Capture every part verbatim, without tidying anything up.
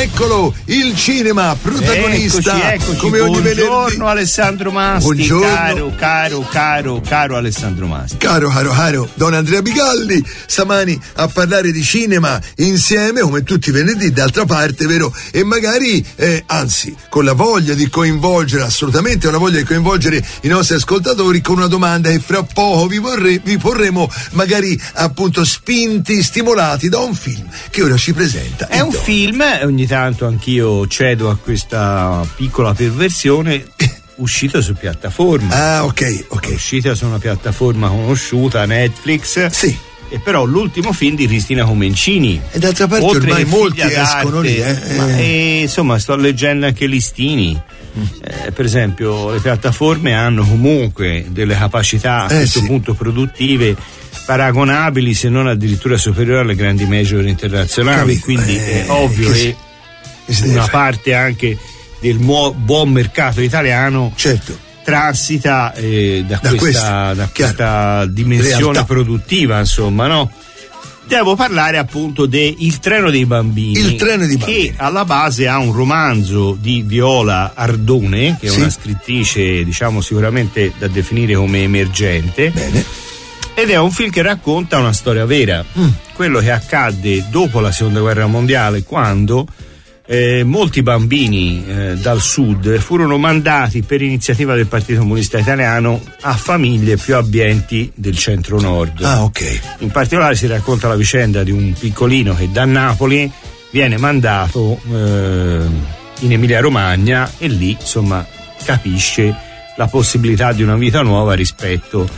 eccolo, il cinema protagonista. Eccoci, eccoci. Come ogni venerdì. Buongiorno Alessandro Masti. Buongiorno. Caro, caro, caro, caro Alessandro Masti. Caro, caro, caro, Don Andrea Bigalli, stamani a parlare di cinema insieme, come tutti i venerdì, d'altra parte, vero? E magari, eh, anzi, con la voglia di coinvolgere, assolutamente la voglia di coinvolgere i nostri ascoltatori con una domanda che fra poco vi, vorrei, vi porremo, magari appunto spinti, stimolati da un film che ora ci presenta. È un Don. film, ogni tanto anch'io cedo a questa piccola perversione, uscita su piattaforma. Ah, ok, ok. È uscita su una piattaforma conosciuta, Netflix. Sì. E però l'ultimo film di Cristina Comencini. E d'altra parte oltre ormai che molti Figlia escono d'arte, lì, eh. Ma, e, insomma, sto leggendo anche listini. Mm. Eh, per esempio, le piattaforme hanno comunque delle capacità a eh, questo sì. punto produttive paragonabili, se non addirittura superiori alle grandi major internazionali. Capito. Quindi eh, è ovvio che, che si, una parte anche del muo- buon mercato italiano, certo, transita eh, da, da questa, questa, da questa dimensione realtà produttiva, insomma, no? Devo parlare appunto de Il treno dei bambini. Il treno dei bambini. Che alla base ha un romanzo di Viola Ardone, che è sì. una scrittrice, diciamo, sicuramente da definire come emergente. Bene. Ed è un film che racconta una storia vera, mm. quello che accadde dopo la seconda guerra mondiale, quando eh, molti bambini eh, dal sud furono mandati per iniziativa del Partito Comunista Italiano a famiglie più abbienti del centro-nord. Ah, ok. In particolare si racconta la vicenda di un piccolino che da Napoli viene mandato eh, in Emilia-Romagna e lì, insomma, capisce la possibilità di una vita nuova rispetto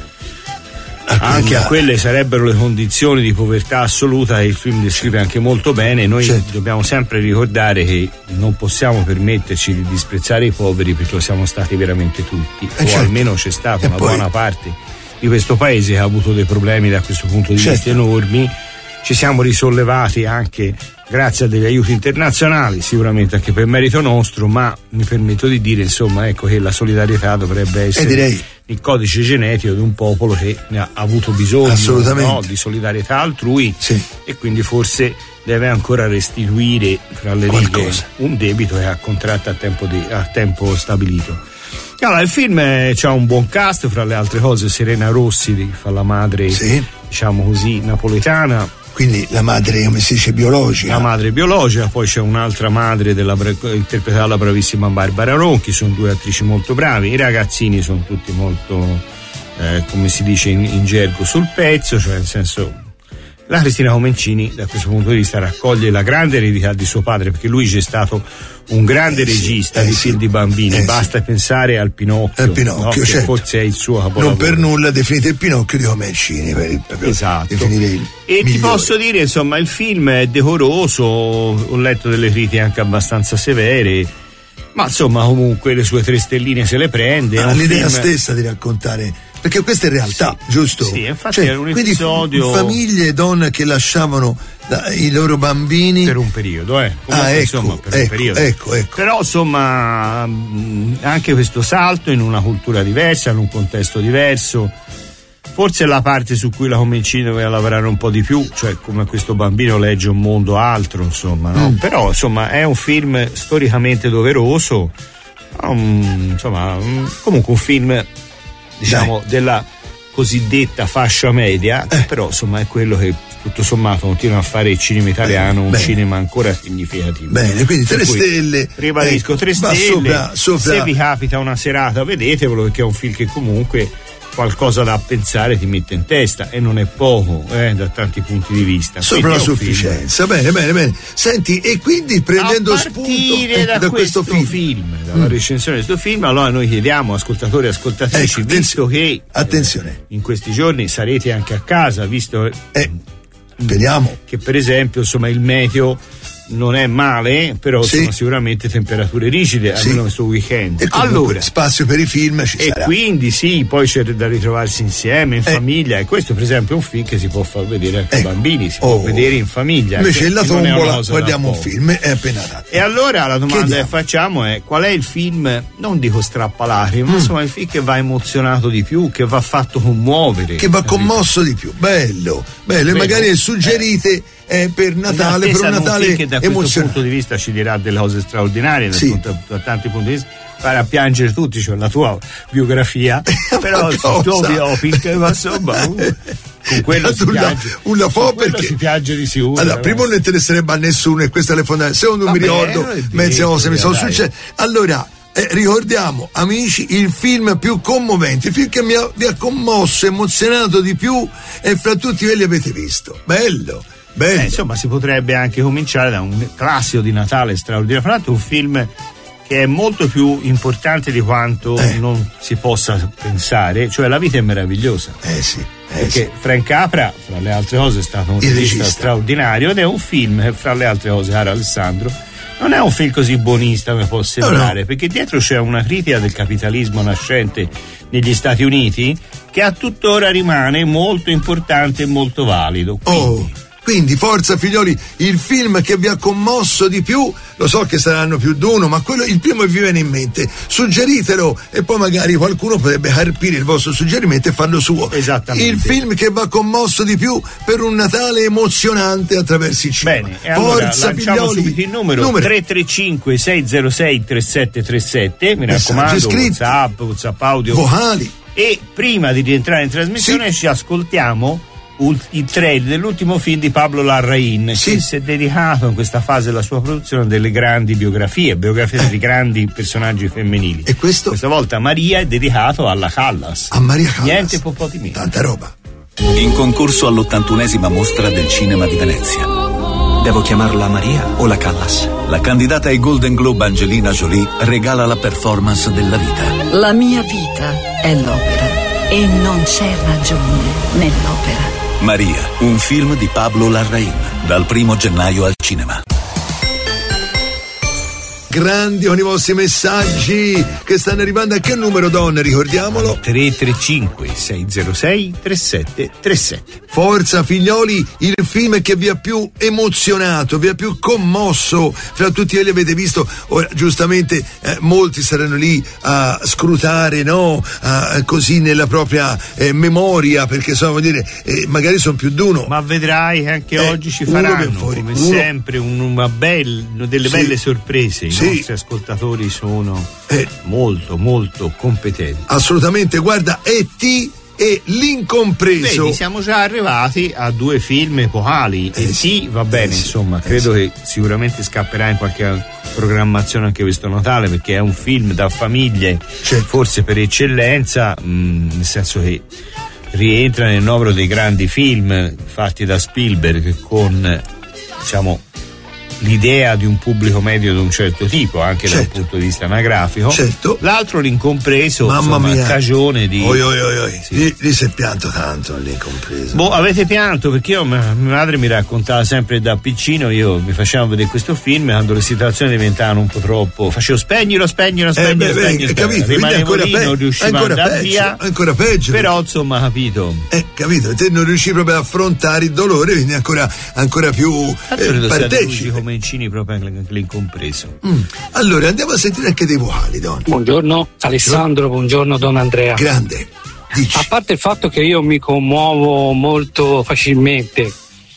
anche a quelle sarebbero le condizioni di povertà assoluta che il film descrive anche molto bene. Noi certo. dobbiamo sempre ricordare che non possiamo permetterci di disprezzare i poveri, perché lo siamo stati veramente tutti, eh o certo. almeno c'è stata e una poi... buona parte di questo paese che ha avuto dei problemi da questo punto di certo. vista enormi. Ci siamo risollevati anche grazie a degli aiuti internazionali, sicuramente anche per merito nostro, ma mi permetto di dire, insomma, ecco, che la solidarietà dovrebbe essere eh, direi. il codice genetico di un popolo che ne ha avuto bisogno, no? Di solidarietà altrui, sì. e quindi forse deve ancora restituire fra le righe un debito che ha contratto a tempo, di, a tempo stabilito. Allora, il film c'ha un buon cast, fra le altre cose Serena Rossi, che fa la madre, sì. diciamo così, napoletana. Quindi la madre, come si dice, biologica. La madre biologica, poi c'è un'altra madre della, interpretata dalla bravissima Barbara Ronchi, sono due attrici molto bravi, i ragazzini sono tutti molto, eh, come si dice in, in gergo, sul pezzo, cioè nel senso, la Cristina Comencini da questo punto di vista raccoglie la grande eredità di suo padre, perché lui c'è stato un grande eh regista sì, di eh film sì, di bambini, eh basta sì. pensare al Pinocchio, al Pinocchio, no? Che certo. forse è il suo capolavoro. Non per nulla definite il Pinocchio di Comencini, per, per esatto. definire il e migliore. Ti posso dire, insomma, il film è decoroso, ho letto delle critiche anche abbastanza severe, ma insomma comunque le sue tre stelline se le prende. Ah, l'idea film... stessa di raccontare, perché questa è realtà, sì, giusto? Sì, infatti cioè, era un episodio. Quindi famiglie e donne che lasciavano da, i loro bambini per un periodo, eh. Comunque, ah, ecco, insomma, per ecco, un periodo. ecco, ecco. Però insomma anche questo salto in una cultura diversa, in un contesto diverso. Forse è la parte su cui la Comencini doveva lavorare un po' di più, cioè come questo bambino legge un mondo altro, insomma, no? Mm. Però insomma è un film storicamente doveroso, um, insomma um, comunque un film, diciamo, Dai. della cosiddetta fascia media, eh. però insomma è quello che tutto sommato continua a fare il cinema italiano, bene, un bene. cinema ancora significativo. Bene, quindi tre stelle. Ribadisco, ecco, tre stelle. Sopra, sopra. Se vi capita una serata, vedetevelo, perché è un film che comunque qualcosa da pensare ti mette in testa, e non è poco, eh, da tanti punti di vista. Sopra la sufficienza, bene, bene, bene. Senti, e quindi prendendo spunto eh, da, da questo, questo film, film dalla mm. recensione di questo film, allora noi chiediamo, ascoltatori e ascoltatrici, ecco, visto che attenzione, eh, in questi giorni sarete anche a casa, visto eh, speriamo che per esempio insomma il meteo non è male, però sì. sono sicuramente temperature rigide, sì. almeno questo weekend. E allora spazio per i film ci e sarà. Quindi sì, poi c'è da ritrovarsi insieme in eh. famiglia, e questo per esempio è un film che si può far vedere anche ai ecco. bambini, si oh. può vedere in famiglia. Invece la tombola guardiamo un film, è appena dato. E allora la domanda che, che facciamo è: qual è il film, non dico strappalacrime, mm. ma insomma il film che va emozionato di più, che va fatto commuovere, che va commosso di più, bello, bello, bello. E magari suggerite eh. è per Natale, per un Natale che da emozionante. questo punto di vista ci dirà delle cose straordinarie, sì. da, da tanti punti di vista, farà piangere tutti, cioè la tua biografia, però il tuo biopic, ma insomma uh, con quello si piange, una fo perché si piange di sicuro. Allora, prima non interesserebbe a nessuno e questa è le fondamenta, secondo non mi ricordo mezze cose mi sono successe. Allora Eh, ricordiamo, amici, il film più commovente, il film che mi ha, vi ha commosso, emozionato di più, e fra tutti quelli avete visto. Bello, bello. Eh, insomma, si potrebbe anche cominciare da un classico di Natale straordinario, fra l'altro un film che è molto più importante di quanto eh. non si possa pensare, cioè La vita è meravigliosa. Eh sì. Eh perché sì. Frank Capra, fra le altre cose, è stato un regista straordinario, ed è un film che, fra le altre cose, caro Alessandro, non è un film così buonista come può sembrare, no, no. perché dietro c'è una critica del capitalismo nascente negli Stati Uniti che a tuttora rimane molto importante e molto valido. Quindi, oh. Quindi forza figlioli, il film che vi ha commosso di più, lo so che saranno più di uno, ma quello il primo che vi viene in mente, suggeritelo e poi magari qualcuno potrebbe carpire il vostro suggerimento e farlo suo. Esattamente. Il film che vi ha commosso di più per un Natale emozionante attraverso il cinema. Bene, e allora forza lanciamo figlioli. subito il numero, numero. tre tre cinque sei zero sei tre sette tre sette, mi raccomando, WhatsApp, WhatsApp audio, vocali. E prima di rientrare in trasmissione sì. ci ascoltiamo il trailer dell'ultimo film di Pablo Larraín, sì. che si è dedicato in questa fase della sua produzione delle grandi biografie, biografie eh. di grandi personaggi femminili. E questo? Questa volta Maria è dedicato alla Callas. A Maria Callas. Niente po' po' di meno. Tanta roba. In concorso all'ottantunesima mostra del cinema di Venezia. Devo chiamarla Maria o la Callas? La candidata ai Golden Globe Angelina Jolie regala la performance della vita. La mia vita è l'opera e non c'è ragione nell'opera. Maria, un film di Pablo Larraín, dal primo gennaio al cinema. Grandi con i vostri messaggi che stanno arrivando. A che numero, donne? Ricordiamolo. tre tre cinque sei zero sei tre sette tre sette. Forza figlioli, il film che vi ha più emozionato, vi ha più commosso fra tutti quelli avete visto. Ora giustamente eh, molti saranno lì a scrutare, no? A, così nella propria eh, memoria, perché so, vuol dire eh, magari sono più di uno. Ma vedrai che anche eh, oggi ci faranno fuori, come uno, sempre un, una bella, delle sì, belle sorprese. I sì. nostri ascoltatori sono eh, molto molto competenti. Assolutamente, guarda, E T e L'incompreso. Vedi, siamo già arrivati a due film epocali. eh, E T sì, va bene, eh, insomma, eh, credo sì. che sicuramente scapperà in qualche programmazione anche questo Natale, perché è un film da famiglie, certo. forse per eccellenza, mh, nel senso che rientra nel novero dei grandi film fatti da Spielberg, con, diciamo, l'idea di un pubblico medio di un certo tipo, anche certo. dal punto di vista anagrafico. Certo. L'altro, L'Incompreso, mamma insomma, mia, cagione di oi oi oi, oi. Sì. Lì, lì si è pianto tanto All'Incompreso. Boh, avete pianto? Perché io, mia madre mi raccontava sempre da piccino, io mi facevo vedere questo film, quando le situazioni diventavano un po' troppo, facevo spegnilo, spegnilo, spegnilo, eh, beh, spegnilo, beh, capito, rimanevo lì, pe- non riuscivo a andare peggio, via, ancora peggio, però perché... insomma, capito, eh, capito, te non riuscivi proprio ad affrontare il dolore, quindi ancora, ancora più eh, partecipi come incini proprio anche L'Incompreso. Mm. Allora andiamo a sentire anche dei vocali, Don. Buongiorno Alessandro, buongiorno Don Andrea. Grande. Dici. A parte il fatto che io mi commuovo molto facilmente,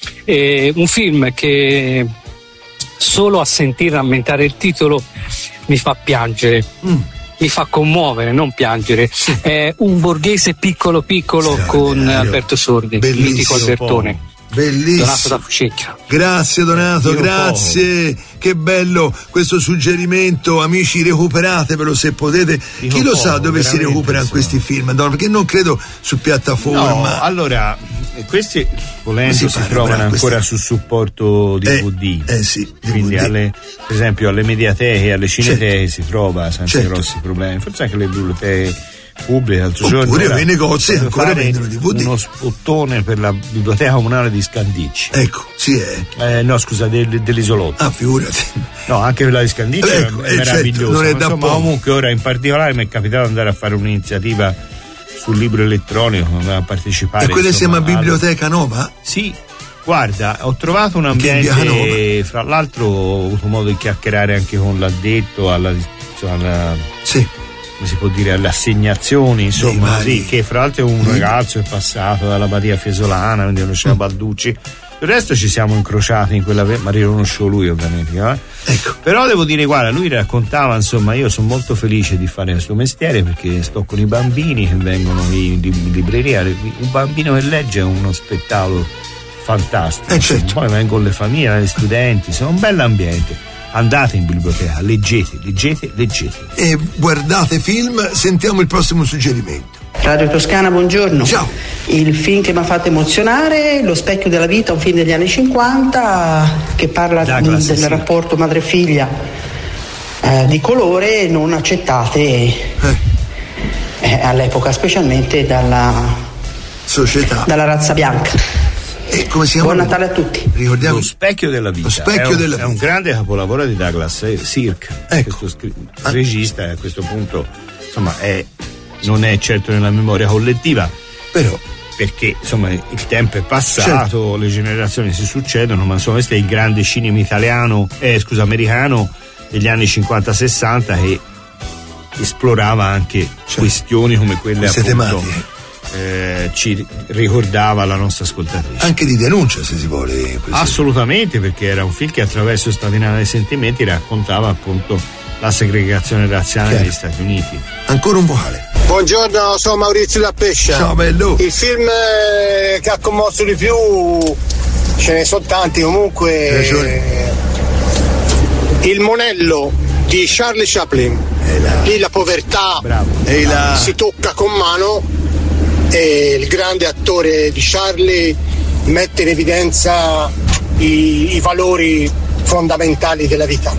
eh, un film che solo a sentire rammentare il titolo mi fa piangere, mm. mi fa commuovere, non piangere. Sì. È Un borghese piccolo piccolo con Alberto Sordi, bellissimo, mitico Albertone. Bellissimo. Donato da Fucecchia. Grazie Donato, Io grazie. Poco. Che bello questo suggerimento, amici, recuperatevelo se potete. Io Chi lo poco, sa dove si recuperano insomma. questi film? No, perché non credo su piattaforma. No, allora, questi volendo si, si trovano ancora questi... su supporto D V D. Eh, eh sì, D V D. Quindi alle, per esempio alle mediateche e alle cineteche certo. si trova senza certo. grossi problemi. Forse anche le biblioteche pubbliche. L'altro Oppure giorno i negozi ancora vendono D V D. Uno spottone per la biblioteca comunale di Scandicci. Ecco, sì è. Eh, no, scusa, del, dell'isolotto. Ah, figurati. No, anche quella di Scandicci ecco, è meravigliosa. Certo, non è da insomma, comunque ora in particolare mi è capitato di andare a fare un'iniziativa sul libro elettronico, a partecipare. E quella insomma, si chiama Biblioteca alla... Nova? Sì. Guarda, ho trovato un ambiente, fra l'altro ho avuto modo di chiacchierare anche con l'addetto alla, alla sì. come si può dire, alle assegnazioni, insomma, sì, che fra l'altro un sì. ragazzo è passato dalla Badia Fiesolana, quindi conosceva mm. Balducci, Il resto ci siamo incrociati in quella, ma riconoscevo lui ovviamente, eh? Ecco. Però devo dire, guarda, lui raccontava, insomma, io sono molto felice di fare questo mestiere perché sto con i bambini che vengono in libreria. Un bambino che legge è uno spettacolo fantastico. Eh, certo. Poi vengono le famiglie, gli studenti, sono un bell'ambiente. Andate in biblioteca, leggete, leggete, leggete. E guardate film, sentiamo il prossimo suggerimento. Radio Toscana, buongiorno. Ciao. Il film che mi ha fatto emozionare, Lo specchio della vita, un film degli anni cinquanta che parla Douglas, del sì. rapporto madre-figlia eh, di colore non accettate Eh. eh, all'epoca, specialmente dalla, Società. dalla razza bianca. E come si chiama? Buon Natale a tutti. Ricordiamo. Lo specchio della vita. Lo specchio è un, della è un vita. grande capolavoro di Douglas Sirk. Ecco. Questo scri- regista a questo punto, insomma, è, non è certo nella memoria collettiva. Però. Perché insomma il tempo è passato, Certo. le generazioni si succedono, ma insomma questo è il grande cinema italiano, eh, scusa, americano degli anni cinquanta sessanta che esplorava anche Certo. questioni come quelle Queste appunto tematiche. eh, ci ricordava la nostra ascoltatrice. Anche di denuncia, se si vuole. Così. Assolutamente, perché era un film che attraverso Statinale dei sentimenti raccontava appunto la segregazione razziale Chiaro. negli Stati Uniti. Ancora un vocale. Buongiorno, sono Maurizio da Pescia. Ciao bello. Il film eh, che ha commosso di più, ce ne sono tanti comunque. Ragione. eh, Il monello di Charlie Chaplin. la... Lì la povertà Bravo. E la... si tocca con mano e il grande attore di Charlie mette in evidenza i, i valori fondamentali della vita.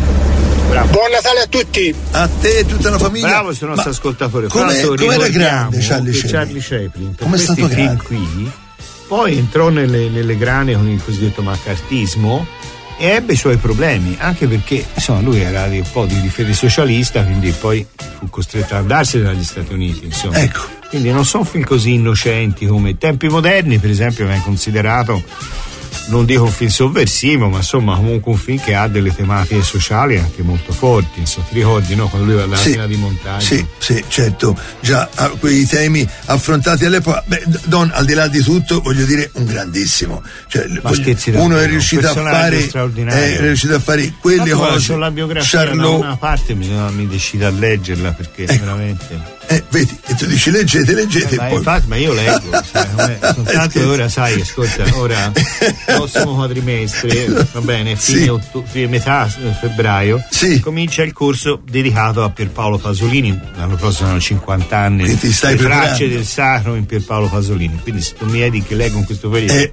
Bravo. Buon Natale a tutti! A te e tutta la famiglia. Bravo il nostro Ma ascoltatore. com'è- Fra l'altro com'era ricordiamo grande Charlie che Chaplin? Charlie Chaplin per Com'è questi stato film grande? qui poi entrò nelle, nelle grane con il cosiddetto maccartismo e ebbe i suoi problemi, anche perché insomma lui era di un po' di, di fede socialista, quindi poi fu costretto ad andarsene dagli Stati Uniti, insomma. Ecco. Quindi non sono film così innocenti come Tempi moderni, per esempio, viene considerato, non dico un film sovversivo, ma insomma comunque un film che ha delle tematiche sociali anche molto forti. Insomma, ti ricordi, no? Quando lui va alla Sì, fila di montagna. sì, sì, certo, già ah, quei temi affrontati all'epoca. Beh, Don, al di là di tutto, voglio dire, un grandissimo. Cioè, Ma voglio- scherzi uno davvero, è un riuscito a personaggio fare, straordinario. è riuscito a fare quelle Tanto guarda, cose. c'ho la biografia da Charlot, una parte, mi, mi decido a leggerla perché Ecco. veramente. eh, vedi, e tu dici leggete, leggete. Eh, ma e poi... infatti, ma io leggo, sai, come- soltanto Scherzo. ora sai, ascolta, ora prossimo quadrimestre, va bene, fine Sì. otto- fine- metà eh, febbraio, Sì. comincia il corso dedicato a Pierpaolo Pasolini. L'anno prossimo sono cinquanta anni. Quindi ti stai le preparando. tracce del sacro in Pierpaolo Pasolini. Quindi se tu mi vedi che leggo in questo periodo. Eh,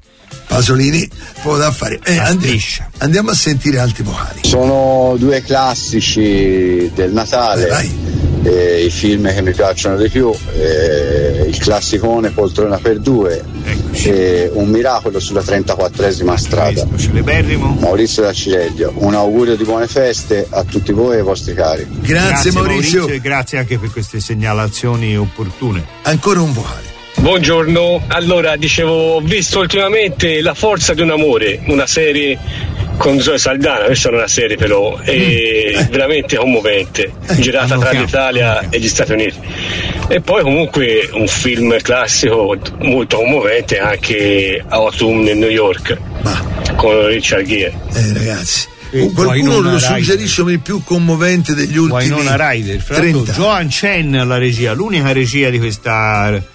Pasolini può da fare. Eh, La andi- striscia. andiamo a sentire altri vocali. Sono due classici del Natale, Vai. eh, i film che mi piacciono di più, eh, il classicone Poltrona per due Eccoci. e Un miracolo sulla trentaquattresima strada. Questo, celeberrimo. Maurizio da Cireglio, un augurio di buone feste a tutti voi e ai vostri cari. Grazie, Maurizio. e grazie anche per queste segnalazioni opportune. Ancora un vocale. Buongiorno, allora dicevo, ho visto ultimamente La forza di un amore, una serie con Zoe Saldana, questa non è una serie però, è veramente commovente, girata tra annotiamo, l'Italia annotiamo. e gli Stati Uniti. E poi comunque un film classico molto commovente anche Autumn in New York Ma, con Richard Gere. eh, ragazzi. E Qualcuno Winona lo Ryder. suggerisce come il più commovente degli ultimi Winona Ryder, fra l'altro trenta. Joan Chen alla regia, l'unica regia di questa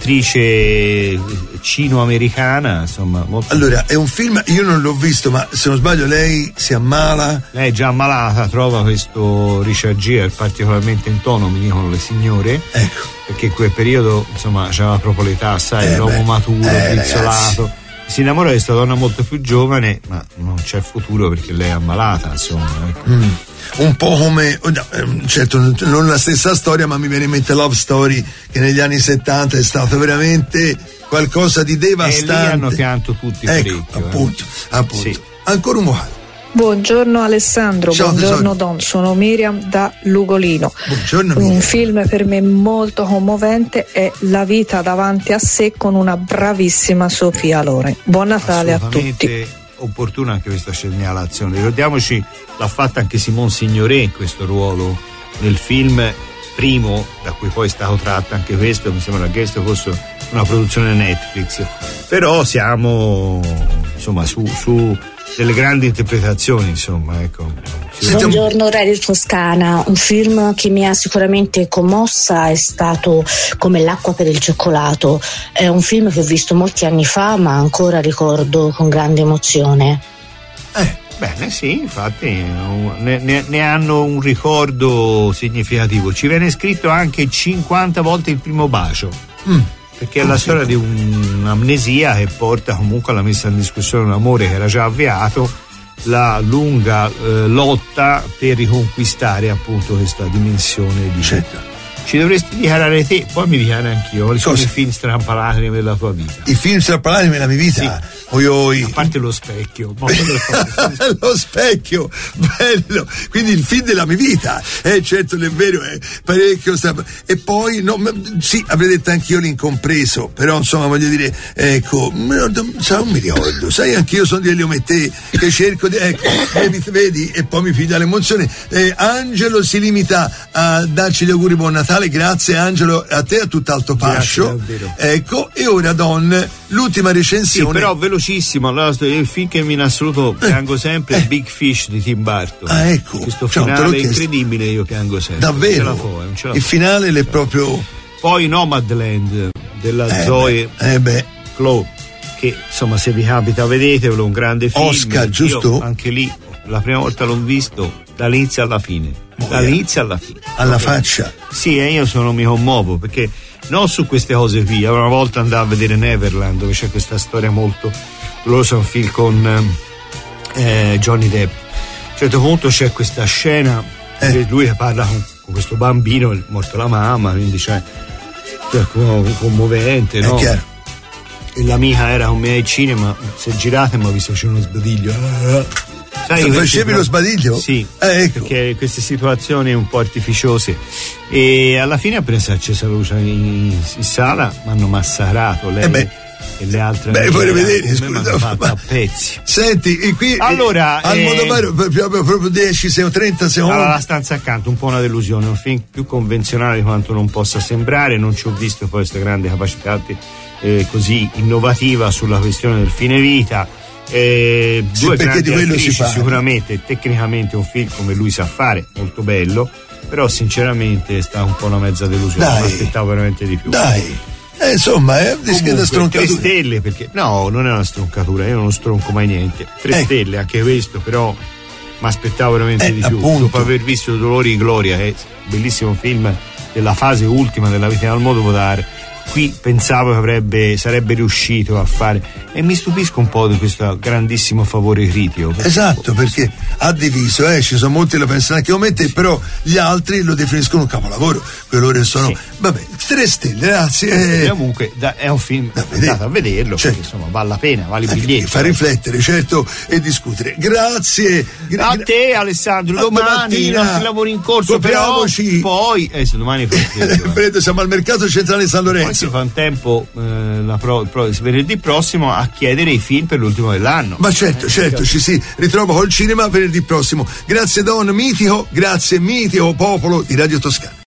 attrice cino-americana, insomma, molto. Allora, è un film, io non l'ho visto, ma se non sbaglio lei si ammala. Lei è già ammalata, trova questo Richard Gere particolarmente in tono, mi dicono le signore, Ecco. perché in quel periodo insomma c'aveva proprio l'età, sai, Eh, l'uomo beh, maturo, eh, pizzolato. Si innamora di questa donna molto più giovane, ma non c'è futuro perché lei è ammalata, insomma. Ecco. Mm. Un po' come, oh, no, ehm, certo non la stessa storia, ma mi viene in mente Love Story, che negli anni settanta è stato veramente qualcosa di devastante. E lì hanno pianto tutti Ecco, parecchio. eh. appunto, appunto. Sì. Ancora un vocale. Buongiorno Alessandro, Ciao, buongiorno tesoro. Don, sono Miriam da Lugolino. Buongiorno Un Miriam. film per me molto commovente è La vita davanti a sé con una bravissima Sofia Loren. Buon Natale a tutti. Assolutamente opportuna anche questa segnalazione. Ricordiamoci, l'ha fatta anche Simone Signoret questo ruolo nel film primo, da cui poi è stato tratto anche questo, mi sembra che questo fosse una produzione Netflix, però siamo insomma su, su delle grandi interpretazioni, insomma, ecco. Buongiorno Radio Toscana, un film che mi ha sicuramente commossa è stato Come l'acqua per il cioccolato, è un film che ho visto molti anni fa ma ancora ricordo con grande emozione. Eh, bene, sì, infatti ne, ne, ne hanno un ricordo significativo. Ci viene scritto anche cinquanta volte il primo bacio, mm. perché è la storia di un'amnesia che porta comunque alla messa in discussione un amore che era già avviato, la lunga eh, lotta per riconquistare appunto questa dimensione di certo. Ci dovresti dichiarare te, poi mi dichiaro anch'io quali sono i film strampalati nella tua vita. I film strampalati nella mia vita? Sì. Oi, oi. A parte Lo specchio. Lo specchio, bello. Quindi il film della mia vita. Eh, certo, è vero, è parecchio. E poi, no, sì, avrei detto anch'io l'incompreso, però insomma voglio dire, ecco, non mi ricordo, sai, anch'io sono di Elio Mettè, che cerco di, ecco, vedi, e poi mi piglia l'emozione. Eh, Angelo si limita a darci gli auguri buon Natale. Grazie Angelo, a te, a tutt'alto pascio. Ecco, e ora Don, l'ultima recensione. Sì, però velocissimo, allora il film che in assoluto piango sempre è eh. Big Fish di Tim Burton. Ah, ecco. Questo finale incredibile io piango sempre. Davvero? Non ce la fo, non ce la il fo. finale è proprio. Poi Nomadland della eh Zoe beh, eh beh. Chloe, che insomma se vi capita vedetelo, un grande film. Oscar, io, giusto? Anche lì, la prima volta l'ho visto dall'inizio alla fine. Dall'inizio alla fine. Alla faccia. Sì, e io sono mi commuovo perché non su queste cose qui. Una volta andavo a vedere Neverland, dove c'è questa storia molto dolorosa, un film con eh, Johnny Depp. A un certo punto c'è questa scena eh. lui che parla con, con questo bambino, è morto la mamma, quindi c'è cioè, commovente, è no? Chiaro. E l'amica era con me al cinema, se girate mi ha visto c'è uno sbadiglio. Sai, se facevi lo sbadiglio? Sì, eh, ecco. Perché queste situazioni un po' artificiose, e alla fine ha preso accesa la luce in, in sala, mi hanno massacrato lei eh beh. e le altre. Beh, vuoi vedere? Scusa, fatto a pezzi. Senti, e qui allora, al eh, Modovar proprio, proprio dieci, trenta secondi. Allora, La stanza accanto, un po' una delusione, un film più convenzionale di quanto non possa sembrare, non ci ho visto poi questa grande capacità eh, così innovativa sulla questione del fine vita. Eh, sì, due grandi di quello attrici, si sicuramente tecnicamente un film come lui sa fare, molto bello, però sinceramente è stata un po' una mezza delusione, dai, mi aspettavo veramente di più. Dai, eh, insomma, è una stroncatura. Tre stelle, perché no, non è una stroncatura, io non stronco mai niente. Tre eh. stelle, anche questo, però mi aspettavo veramente eh, di più. Appunto. Dopo aver visto Dolori di Gloria, che è un bellissimo film della fase ultima della vita di Almodovar, qui pensavo che avrebbe, sarebbe riuscito a fare, e mi stupisco un po' di questo grandissimo favore critico. Esatto, perché ha diviso, eh, ci sono molti che lo pensano anche come te, però gli altri lo definiscono un capolavoro, quello che sono, sì. Vabbè, tre stelle, grazie. Eh, comunque da, è un film, andate a vederlo, certo. Perché insomma vale la pena, vale il biglietto. Fa riflettere, certo, e discutere. Grazie. Gra- a te Alessandro, a domani i nostri lavori in corso, però poi, eh, se domani Freddo, siamo al mercato centrale San Lorenzo. Si fa un tempo eh, la pro, pro, venerdì prossimo a chiedere i film per l'ultimo dell'anno. Ma certo, eh, certo, ci si ritrova col cinema venerdì prossimo. Grazie Don, mitico, grazie mitico popolo di Radio Toscana.